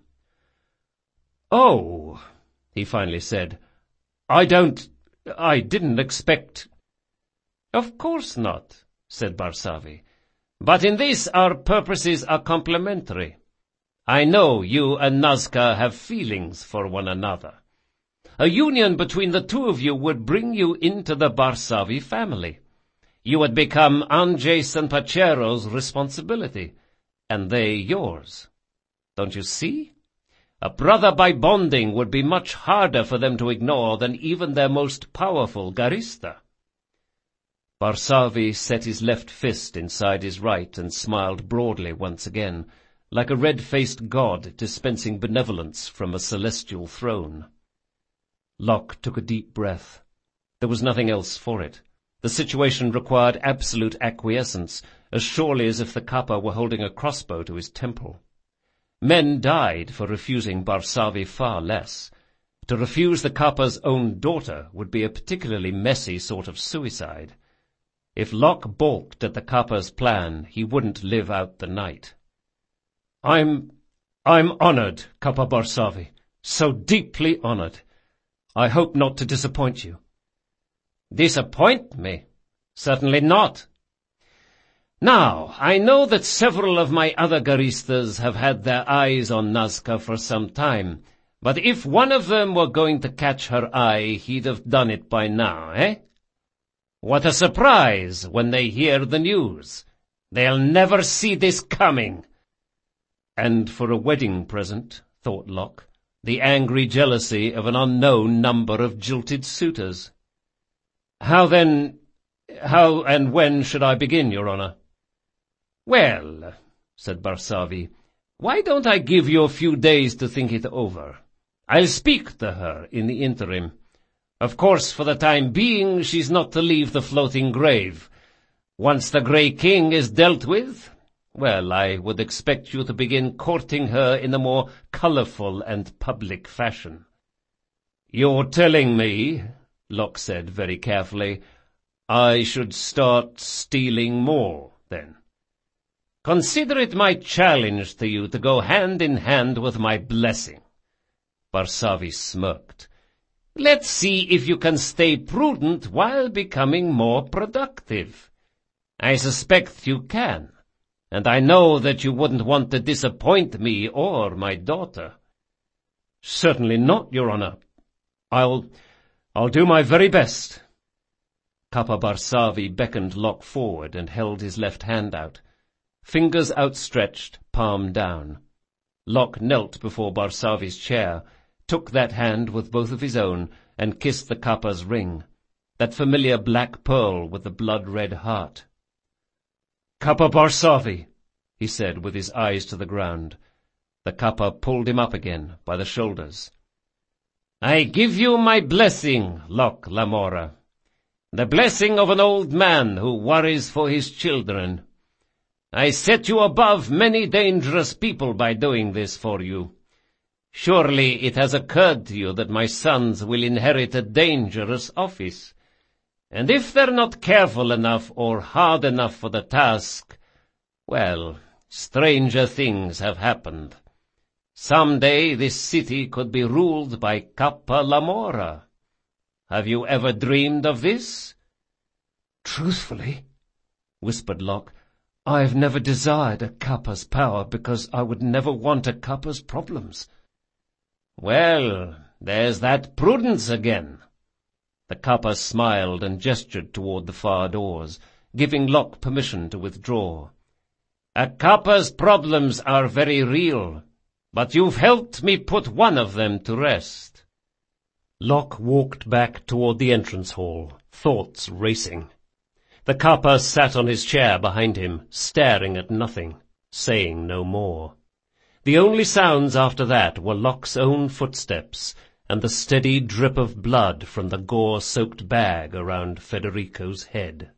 Oh, he finally said, I didn't expect— Of course not, said Barsavi, but in this our purposes are complementary. I know you and Nazca have feelings for one another. A union between the two of you would bring you into the Barsavi family. You would become Andres and Pachero's responsibility, and they yours. Don't you see? A brother by bonding would be much harder for them to ignore than even their most powerful Garista. Barsavi set his left fist inside his right and smiled broadly once again, like a red-faced god dispensing benevolence from a celestial throne. Locke took a deep breath. There was nothing else for it. The situation required absolute acquiescence, as surely as if the Kappa were holding a crossbow to his temple. Men died for refusing Barsavi far less. To refuse the Kappa's own daughter would be a particularly messy sort of suicide. If Locke balked at the Kappa's plan, he wouldn't live out the night. I'm honored, Kappa Barsavi, so deeply honored. I hope not to disappoint you. Disappoint me? Certainly not. Now, I know that several of my other Garistas have had their eyes on Nazca for some time, but if one of them were going to catch her eye, he'd have done it by now, eh? What a surprise when they hear the news. They'll never see this coming. And for a wedding present, thought Locke, the angry jealousy of an unknown number of jilted suitors. How and when should I begin, Your Honor? Well, said Barsavi, why don't I give you a few days to think it over? I'll speak to her in the interim. Of course, for the time being, she's not to leave the floating grave. Once the Grey King is dealt with, well, I would expect you to begin courting her in a more colourful and public fashion." "You're telling me," Locke said very carefully, "I should start stealing more, then?" "Consider it my challenge to you to go hand in hand with my blessing." Barsavi smirked. "Let's see if you can stay prudent while becoming more productive. I suspect you can, and I know that you wouldn't want to disappoint me or my daughter." "Certainly not, Your Honor. I'll do my very best." Kappa Barsavi beckoned Locke forward and held his left hand out. Fingers outstretched, palm down. Locke knelt before Barsavi's chair, took that hand with both of his own, and kissed the Kappa's ring, that familiar black pearl with the blood-red heart. "Kappa Barsavi," he said with his eyes to the ground. The Kappa pulled him up again by the shoulders. "I give you my blessing, Locke Lamora. The blessing of an old man who worries for his children. I set you above many dangerous people by doing this for you. Surely it has occurred to you that my sons will inherit a dangerous office. And if they're not careful enough or hard enough for the task, well, stranger things have happened. Someday this city could be ruled by Kappa Lamora. Have you ever dreamed of this?" "Truthfully," whispered Locke, "I've never desired a Kappa's power because I would never want a Kappa's problems." "Well, there's that prudence again." The Kappa smiled and gestured toward the far doors, giving Locke permission to withdraw. "A Kappa's problems are very real, but you've helped me put one of them to rest." Locke walked back toward the entrance hall, thoughts racing. The Kappa sat on his chair behind him, staring at nothing, saying no more. The only sounds after that were Locke's own footsteps and the steady drip of blood from the gore-soaked bag around Federico's head.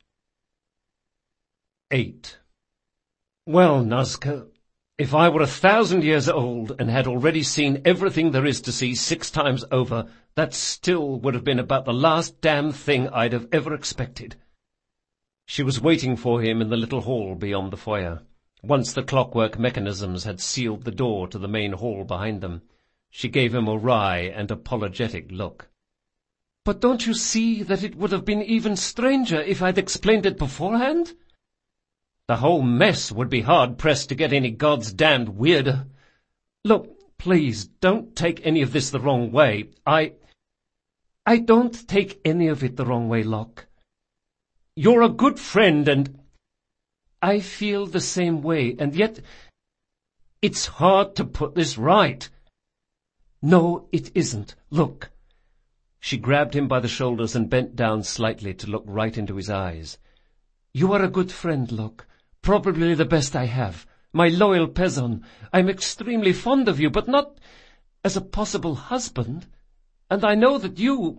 8. "Well, Nazca, if I were 1,000 years old and had already seen everything there is to see 6 times over, that still would have been about the last damn thing I'd have ever expected." She was waiting for him in the little hall beyond the foyer. Once the clockwork mechanisms had sealed the door to the main hall behind them, she gave him a wry and apologetic look. "But don't you see that it would have been even stranger if I'd explained it beforehand? The whole mess would be hard-pressed to get any God's damned weirder. Look, please, don't take any of this the wrong way. I don't take any of it the wrong way, Locke. You're a good friend, and I feel the same way, and yet it's hard to put this right." "No, it isn't. Look." She grabbed him by the shoulders and bent down slightly to look right into his eyes. "You are a good friend, Locke. Probably the best I have. My loyal Pezon. I'm extremely fond of you, but not as a possible husband. And I know that you—"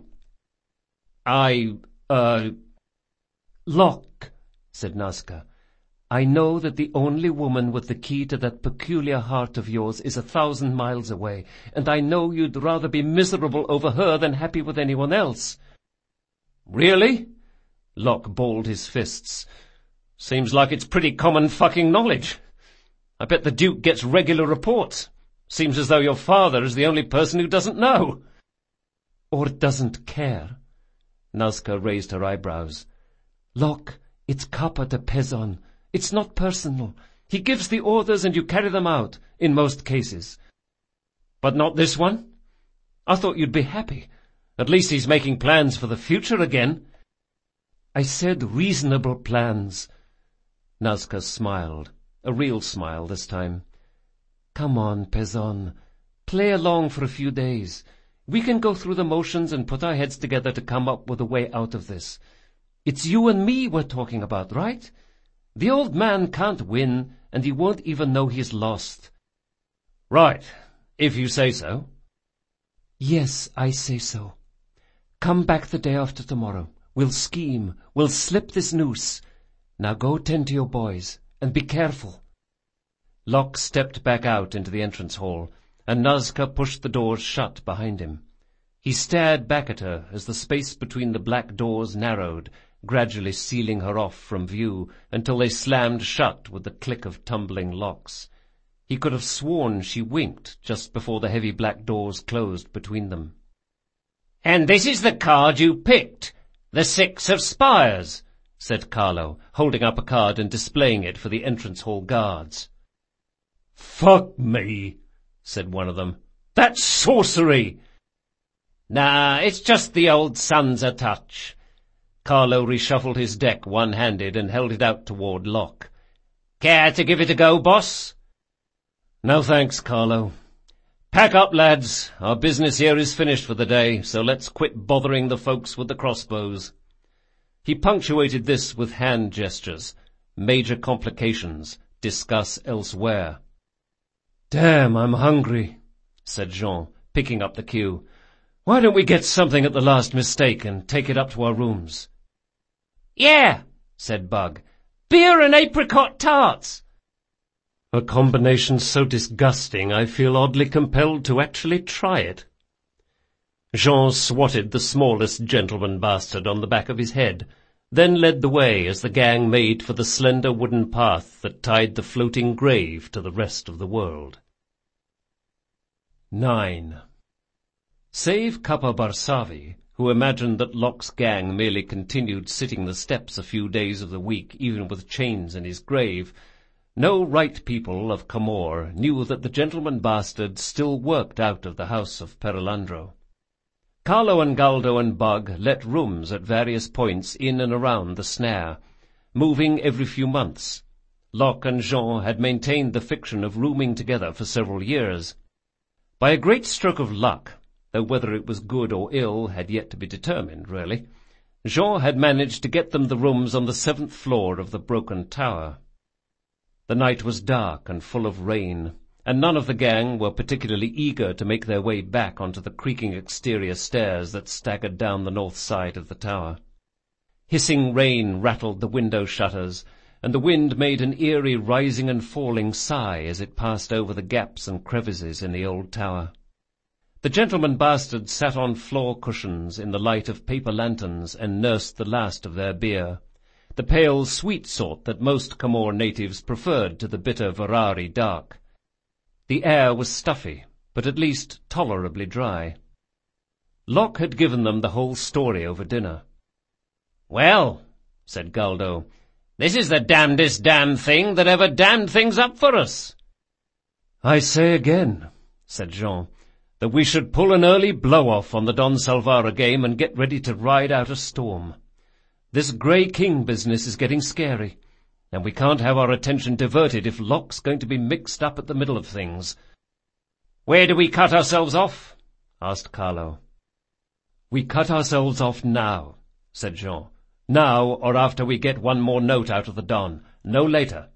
"Locke," said Nazca, "I know that the only woman with the key to that peculiar heart of yours is 1,000 miles away, and I know you'd rather be miserable over her than happy with anyone else." "Really?" Locke balled his fists. "Seems like it's pretty common fucking knowledge. I bet the Duke gets regular reports. Seems as though your father is the only person who doesn't know." "Or doesn't care." Nazca raised her eyebrows. "Locke, it's Kappa de Pezon. It's not personal. He gives the orders and you carry them out, in most cases." "But not this one? I thought you'd be happy. At least he's making plans for the future again." "I said reasonable plans." Nazca smiled, a real smile this time. "Come on, Pezon. Play along for a few days. We can go through the motions and put our heads together to come up with a way out of this. It's you and me we're talking about, right? The old man can't win, and he won't even know he's lost." "Right, if you say so." "Yes, I say so. Come back the day after tomorrow. We'll scheme. We'll slip this noose. Now go tend to your boys, and be careful." Locke stepped back out into the entrance hall, and Nazca pushed the doors shut behind him. He stared back at her as the space between the black doors narrowed, gradually sealing her off from view until they slammed shut with the click of tumbling locks. He could have sworn she winked just before the heavy black doors closed between them. "And this is the card you picked, the 6 of Spires," said Carlo, holding up a card and displaying it for the entrance hall guards. "Fuck me," said one of them. "That's sorcery." "Nah, it's just the old Sansa touch." Carlo reshuffled his deck one-handed and held it out toward Locke. "Care to give it a go, boss?" "No thanks, Carlo. Pack up, lads. Our business here is finished for the day, so let's quit bothering the folks with the crossbows." He punctuated this with hand gestures. Major complications. Discuss elsewhere. "Damn, I'm hungry," said Jean, picking up the cue. "Why don't we get something at the last mistake and take it up to our rooms?" "Yeah," said Bug. "Beer and apricot tarts." A combination so disgusting I feel oddly compelled to actually try it. Jean swatted the smallest gentleman bastard on the back of his head, then led the way as the gang made for the slender wooden path that tied the floating grave to the rest of the world. 9. Save Kappa Barsavi, who imagined that Locke's gang merely continued sitting the steps a few days of the week even with chains in his grave, no right people of Camor knew that the gentleman bastard still worked out of the house of Perilandro. Carlo and Galdo and Bug let rooms at various points in and around the snare, moving every few months. Locke and Jean had maintained the fiction of rooming together for several years. By a great stroke of luck, though whether it was good or ill had yet to be determined, really, Jean had managed to get them the rooms on the 7th floor of the broken tower. The night was dark and full of rain, and none of the gang were particularly eager to make their way back onto the creaking exterior stairs that staggered down the north side of the tower. Hissing rain rattled the window shutters, and the wind made an eerie rising and falling sigh as it passed over the gaps and crevices in the old tower. The gentleman bastards sat on floor cushions in the light of paper lanterns and nursed the last of their beer, the pale, sweet sort that most Camor natives preferred to the bitter Varari dark. The air was stuffy, but at least tolerably dry. Locke had given them the whole story over dinner. "Well," said Galdo, "this is the damnedest damn thing that ever damned things up for us." "I say again," said Jean, "that we should pull an early blow-off on the Don Salvara game and get ready to ride out a storm. This Grey King business is getting scary, and we can't have our attention diverted if Locke's going to be mixed up at the middle of things." "Where do we cut ourselves off?" asked Carlo. "We cut ourselves off now," said Jean. "Now or after we get one more note out of the Don. No later."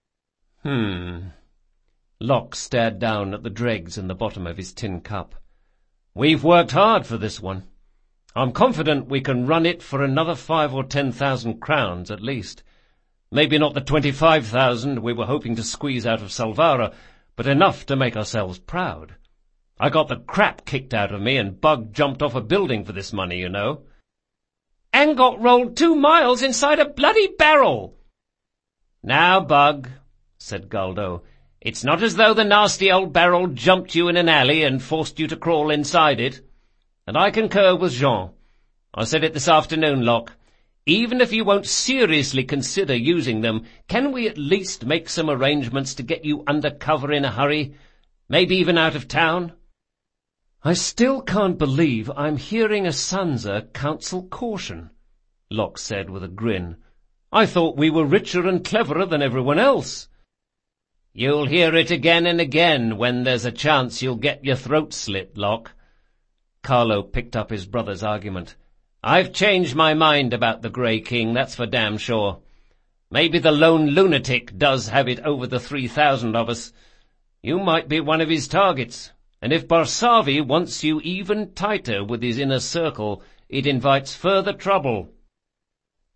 Locke stared down at the dregs in the bottom of his tin cup. "We've worked hard for this one. I'm confident we can run it for another 5,000 or 10,000 crowns at least. Maybe not the 25,000 we were hoping to squeeze out of Salvara, but enough to make ourselves proud. I got the crap kicked out of me and Bug jumped off a building for this money, you know." "And got rolled 2 miles inside a bloody barrel." "Now, Bug," said Galdo, "it's not as though the nasty old barrel jumped you in an alley and forced you to crawl inside it. And I concur with Jean. I said it this afternoon, Locke. Even if you won't seriously consider using them, can we at least make some arrangements to get you under cover in a hurry? Maybe even out of town?" "I still can't believe I'm hearing a Sansa counsel caution," Locke said with a grin. "I thought we were richer and cleverer than everyone else." "You'll hear it again and again when there's a chance you'll get your throat slit, Locke." Carlo picked up his brother's argument. "I've changed my mind about the Grey King, that's for damn sure. Maybe the lone lunatic does have it over the 3,000 of us. You might be one of his targets, and if Barsavi wants you even tighter with his inner circle, it invites further trouble."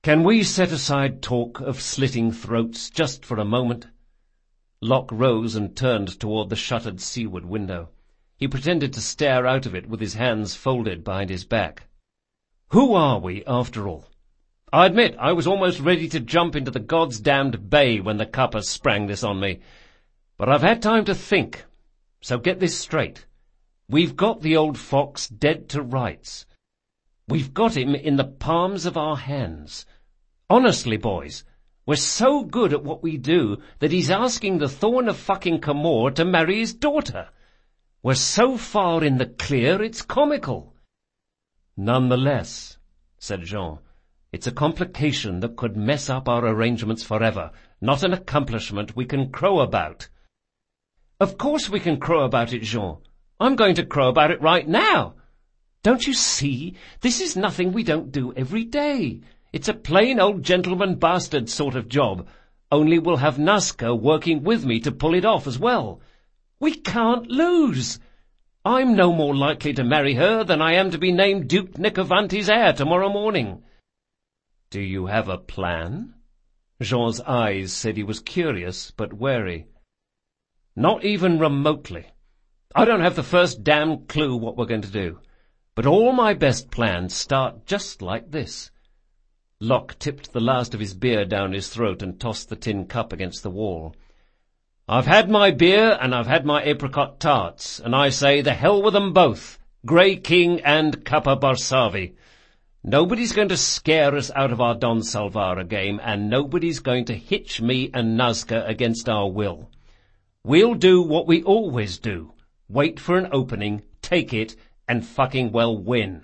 Can we set aside talk of slitting throats just for a moment? Locke rose and turned toward the shuttered seaward window. He pretended to stare out of it with his hands folded behind his back. Who are we, after all? I admit I was almost ready to jump into the God's-damned bay when the cuppa sprang this on me. But I've had time to think. So get this straight. We've got the old fox dead to rights. We've got him in the palms of our hands. Honestly, boys, we're so good at what we do that he's asking the Thorn of fucking Camor to marry his daughter. We're so far in the clear, it's comical. Nonetheless, said Jean, it's a complication that could mess up our arrangements forever, not an accomplishment we can crow about. Of course we can crow about it, Jean. I'm going to crow about it right now. Don't you see? This is nothing we don't do every day. It's a plain old gentleman bastard sort of job, only we'll have Nazca working with me to pull it off as well. We can't lose. I'm no more likely to marry her than I am to be named Duke Nicovanti's heir tomorrow morning. Do you have a plan? Jean's eyes said he was curious but wary. Not even remotely. I don't have the first damn clue what we're going to do. But all my best plans start just like this. Locke tipped the last of his beer down his throat and tossed the tin cup against the wall. I've had my beer and I've had my apricot tarts, and I say the hell with them both, Grey King and Cuppa Barsavi. Nobody's going to scare us out of our Don Salvara game, and nobody's going to hitch me and Nazca against our will. We'll do what we always do. Wait for an opening, take it, and fucking well win.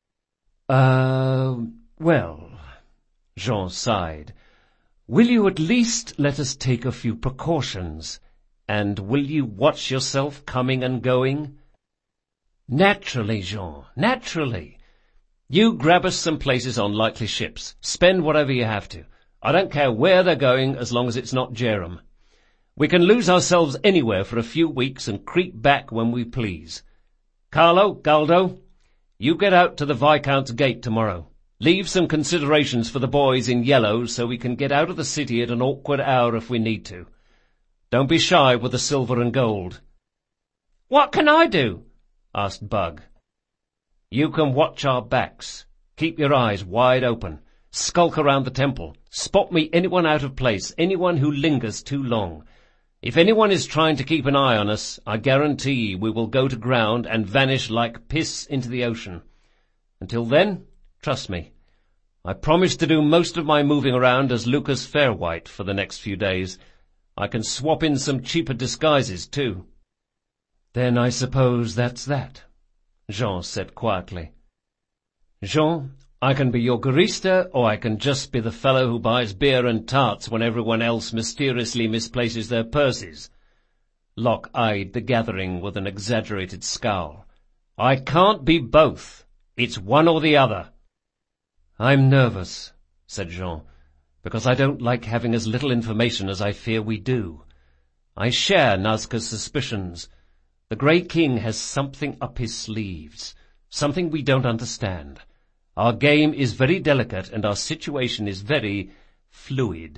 Well, Jean sighed. Will you at least let us take a few precautions? And will you watch yourself coming and going? Naturally, Jean, naturally. You grab us some places on likely ships. Spend whatever you have to. I don't care where they're going as long as it's not Jerem. We can lose ourselves anywhere for a few weeks and creep back when we please. Carlo, Galdo, you get out to the Viscount's gate tomorrow. Leave some considerations for the boys in yellow so we can get out of the city at an awkward hour if we need to. Don't be shy with the silver and gold. What can I do? Asked Bug. You can watch our backs. Keep your eyes wide open. Skulk around the temple. Spot me anyone out of place, anyone who lingers too long. If anyone is trying to keep an eye on us, I guarantee we will go to ground and vanish like piss into the ocean. Until then, trust me. I promise to do most of my moving around as Lucas Fairwhite for the next few days. I can swap in some cheaper disguises, too. Then I suppose that's that, Jean said quietly. Jean, I can be your garista, or I can just be the fellow who buys beer and tarts when everyone else mysteriously misplaces their purses. Locke eyed the gathering with an exaggerated scowl. I can't be both. It's one or the other. I'm nervous, said Jean, because I don't like having as little information as I fear we do. I share Nazca's suspicions. The Grey King has something up his sleeves, something we don't understand. Our game is very delicate and our situation is very fluid.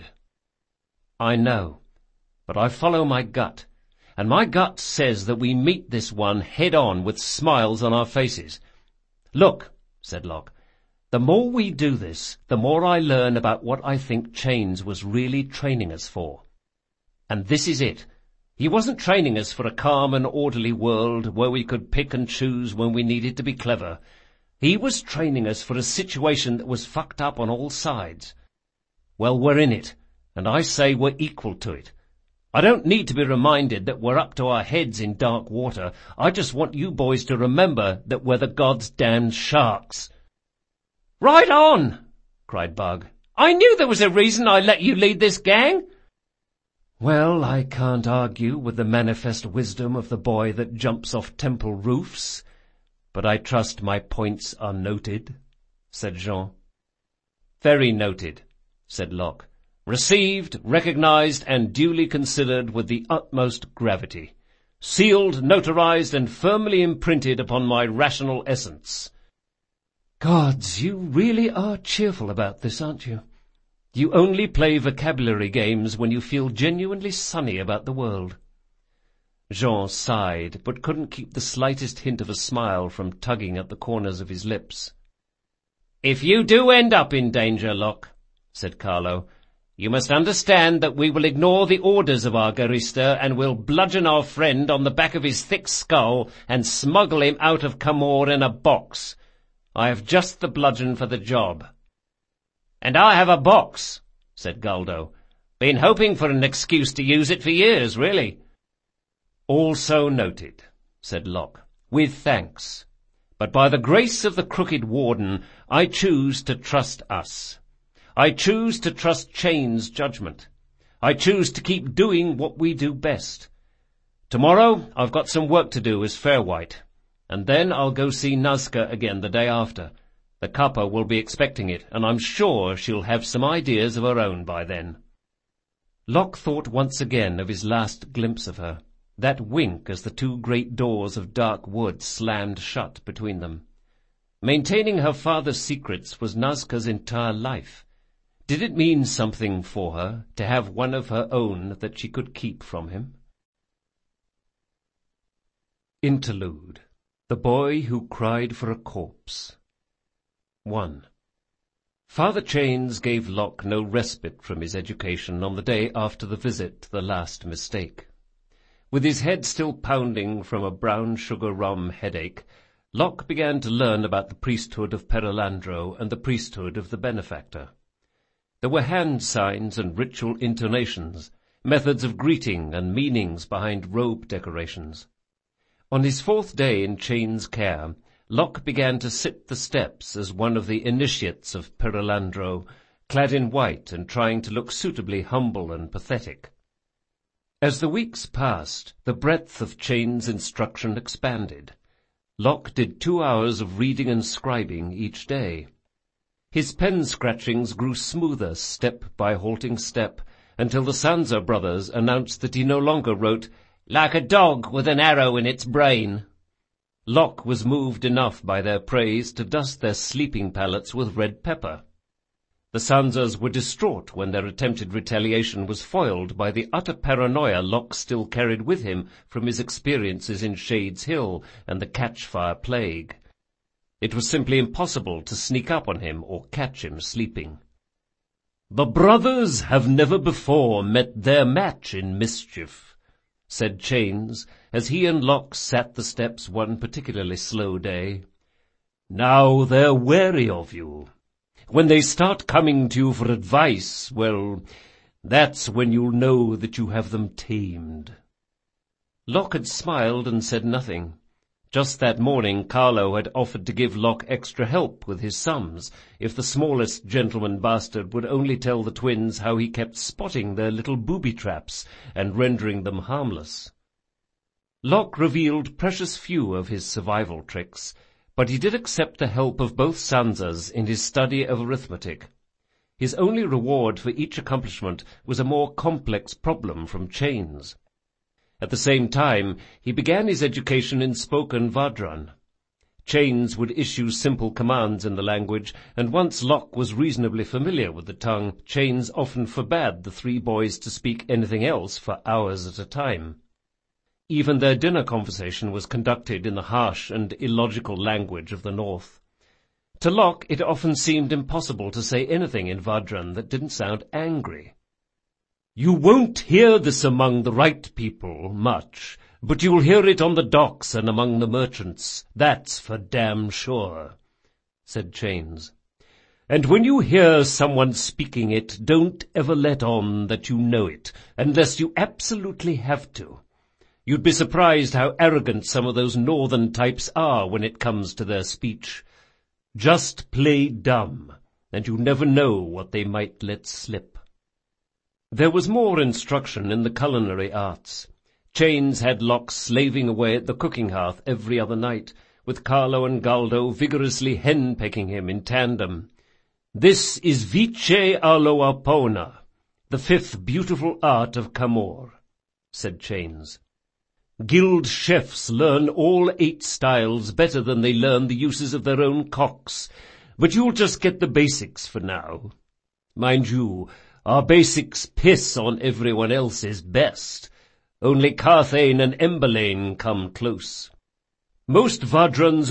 I know, but I follow my gut, and my gut says that we meet this one head-on with smiles on our faces. Look, said Locke, the more we do this, the more I learn about what I think Chains was really training us for. And this is it. He wasn't training us for a calm and orderly world where we could pick and choose when we needed to be clever. He was training us for a situation that was fucked up on all sides. Well, we're in it, and I say we're equal to it. I don't need to be reminded that we're up to our heads in dark water. I just want you boys to remember that we're the God's damned sharks. Right on, cried Bug. I knew there was a reason I let you lead this gang. Well, I can't argue with the manifest wisdom of the boy that jumps off temple roofs, but I trust my points are noted, said Jean. Very noted, said Locke. Received, recognized, and duly considered with the utmost gravity. Sealed, notarized, and firmly imprinted upon my rational essence. Gods, you really are cheerful about this, aren't you? You only play vocabulary games when you feel genuinely sunny about the world." Jean sighed, but couldn't keep the slightest hint of a smile from tugging at the corners of his lips. "If you do end up in danger, Locke," said Carlo, "you must understand that we will ignore the orders of our Garister and will bludgeon our friend on the back of his thick skull and smuggle him out of Camor in a box. I have just the bludgeon for the job." "And I have a box," said Galdo. "Been hoping for an excuse to use it for years, really." "Also noted," said Locke, "with thanks. But by the grace of the crooked warden, I choose to trust us. I choose to trust Cheyne's judgment. I choose to keep doing what we do best. Tomorrow I've got some work to do as Fairwhite, and then I'll go see Nazca again the day after. The Kappa will be expecting it, and I'm sure she'll have some ideas of her own by then." Locke thought once again of his last glimpse of her, that wink as the two great doors of Dark Wood slammed shut between them. Maintaining her father's secrets was Nazca's entire life. Did it mean something for her to have one of her own that she could keep from him? Interlude. The Boy Who Cried for a Corpse. 1. Father Chains gave Locke no respite from his education on the day after the visit to the last mistake. With his head still pounding from a brown sugar rum headache, Locke began to learn about the priesthood of Perelandro and the priesthood of the benefactor. There were hand signs and ritual intonations, methods of greeting and meanings behind robe decorations. On his 4th day in Chains' care, Locke began to sit the steps as one of the initiates of Perelandro, clad in white and trying to look suitably humble and pathetic. As the weeks passed, the breadth of Chains' instruction expanded. Locke did 2 hours of reading and scribing each day. His pen-scratchings grew smoother step by halting step, until the Sanza brothers announced that he no longer wrote, "like a dog with an arrow in its brain." Locke was moved enough by their praise to dust their sleeping palates with red pepper. The Sanzas were distraught when their attempted retaliation was foiled by the utter paranoia Locke still carried with him from his experiences in Shades Hill and the Catchfire Plague. It was simply impossible to sneak up on him or catch him sleeping. "The brothers have never before met their match in mischief," said Chains, as he and Locke sat the steps one particularly slow day. "Now they're wary of you. When they start coming to you for advice, well, that's when you'll know that you have them tamed." Locke had smiled and said nothing. Just that morning Carlo had offered to give Locke extra help with his sums, if the smallest gentleman bastard would only tell the twins how he kept spotting their little booby-traps and rendering them harmless. Locke revealed precious few of his survival tricks, but he did accept the help of both Sanzas in his study of arithmetic. His only reward for each accomplishment was a more complex problem from Chains. At the same time, he began his education in spoken Vadran. Chains would issue simple commands in the language, and once Locke was reasonably familiar with the tongue, Chains often forbade the 3 boys to speak anything else for hours at a time. Even their dinner conversation was conducted in the harsh and illogical language of the North. To Locke it often seemed impossible to say anything in Vadran that didn't sound angry. "You won't hear this among the right people much, but you'll hear it on the docks and among the merchants. That's for damn sure," said Chains. "And when you hear someone speaking it, don't ever let on that you know it, unless you absolutely have to. You'd be surprised how arrogant some of those northern types are when it comes to their speech. Just play dumb, and you never know what they might let slip." There was more instruction in the culinary arts. Chains had Locke slaving away at the cooking hearth every other night, with Carlo and Galdo vigorously henpecking him in tandem. "This is Vice Aloapona, the 5th beautiful art of Camor," said Chains. "Guild chefs learn all 8 styles better than they learn the uses of their own cocks, but you'll just get the basics for now. Mind you, our basics piss on everyone else's best. Only Carthane and Emberlane come close. Most Vadrans